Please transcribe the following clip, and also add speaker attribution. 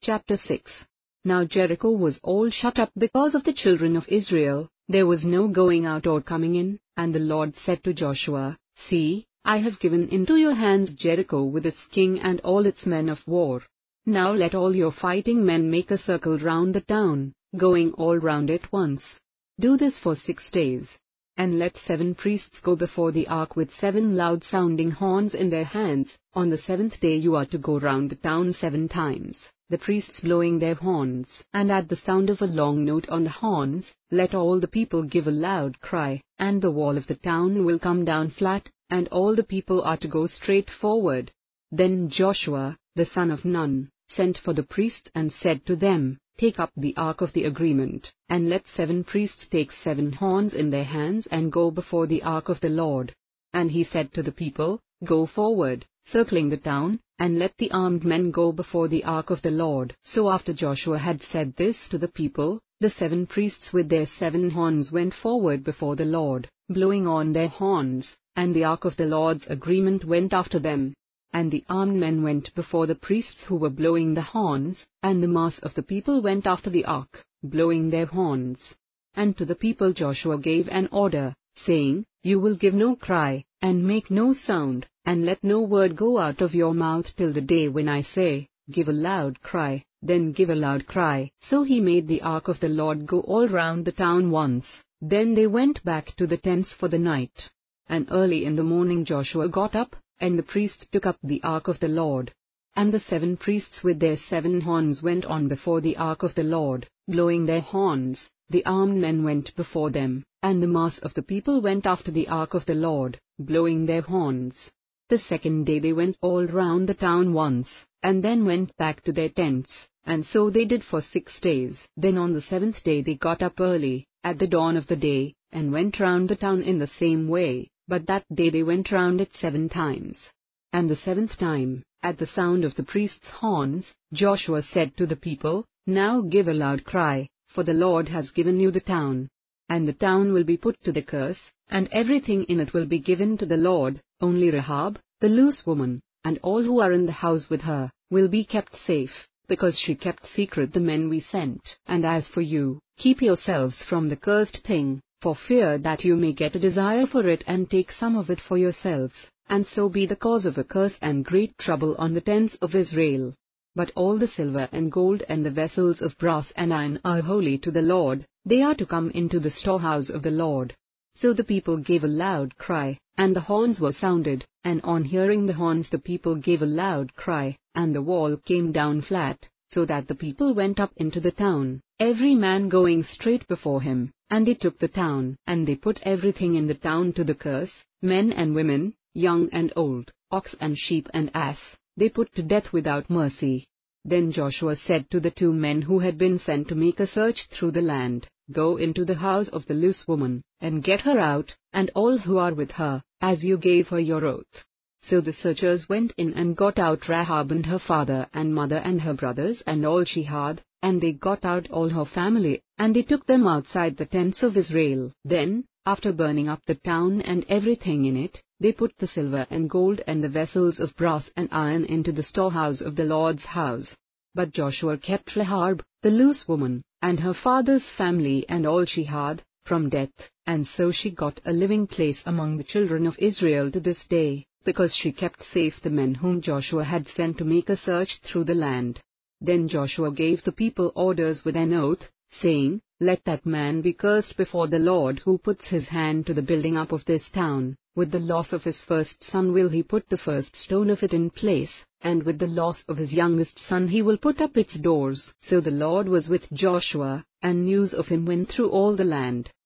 Speaker 1: Chapter 6. Now Jericho was all shut up because of the children of Israel, there was no going out or coming in, and the Lord said to Joshua, See, I have given into your hands Jericho with its king and all its men of war. Now let all your fighting men make a circle round the town, going all round it once. Do this for 6 days. And let 7 priests go before the ark with 7 loud-sounding horns in their hands. On the 7th day you are to go round the town 7 times, the priests blowing their horns, and at the sound of a long note on the horns, let all the people give a loud cry, and the wall of the town will come down flat, and all the people are to go straight forward. Then Joshua, the son of Nun, sent for the priests and said to them, Take up the ark of the agreement, and let 7 priests take 7 horns in their hands and go before the ark of the Lord. And he said to the people, Go forward, circling the town, and let the armed men go before the ark of the Lord. So after Joshua had said this to the people, the 7 priests with their 7 horns went forward before the Lord, blowing on their horns, and the ark of the Lord's agreement went after them. And the armed men went before the priests who were blowing the horns, and the mass of the people went after the ark, blowing their horns. And to the people Joshua gave an order, saying, You will give no cry, and make no sound, and let no word go out of your mouth till the day when I say, Give a loud cry, then give a loud cry. So he made the ark of the Lord go all round the town once. Then they went back to the tents for the night. And early in the morning Joshua got up, and the priests took up the ark of the Lord. And the 7 priests with their 7 horns went on before the ark of the Lord, blowing their horns. The armed men went before them, and the mass of the people went after the ark of the Lord, blowing their horns. The 2nd day they went all round the town once, and then went back to their tents, and so they did for 6 days. Then on the 7th day they got up early, at the dawn of the day, and went round the town in the same way. But that day they went round it 7 times. And the 7th time, at the sound of the priests' horns, Joshua said to the people, Now give a loud cry, for the Lord has given you the town. And the town will be put to the curse, and everything in it will be given to the Lord. Only Rahab, the loose woman, and all who are in the house with her, will be kept safe, because she kept secret the men we sent. And as for you, keep yourselves from the cursed thing, for fear that you may get a desire for it and take some of it for yourselves, and so be the cause of a curse and great trouble on the tents of Israel. But all the silver and gold and the vessels of brass and iron are holy to the Lord, they are to come into the storehouse of the Lord. So the people gave a loud cry, and the horns were sounded, and on hearing the horns the people gave a loud cry, and the wall came down flat, so that the people went up into the town, every man going straight before him. And they took the town, and they put everything in the town to the curse, men and women, young and old, ox and sheep and ass, they put to death without mercy. Then Joshua said to the 2 men who had been sent to make a search through the land, Go into the house of the loose woman, and get her out, and all who are with her, as you gave her your oath. So the searchers went in and got out Rahab and her father and mother and her brothers and all she had, and they got out all her family, and they took them outside the tents of Israel. Then, after burning up the town and everything in it, they put the silver and gold and the vessels of brass and iron into the storehouse of the Lord's house. But Joshua kept Rahab, the loose woman, and her father's family and all she had, from death, and so she got a living place among the children of Israel to this day, because she kept safe the men whom Joshua had sent to make a search through the land. Then Joshua gave the people orders with an oath, saying, Let that man be cursed before the Lord who puts his hand to the building up of this town. With the loss of his first son will he put the first stone of it in place, and with the loss of his youngest son he will put up its doors. So the Lord was with Joshua, and news of him went through all the land.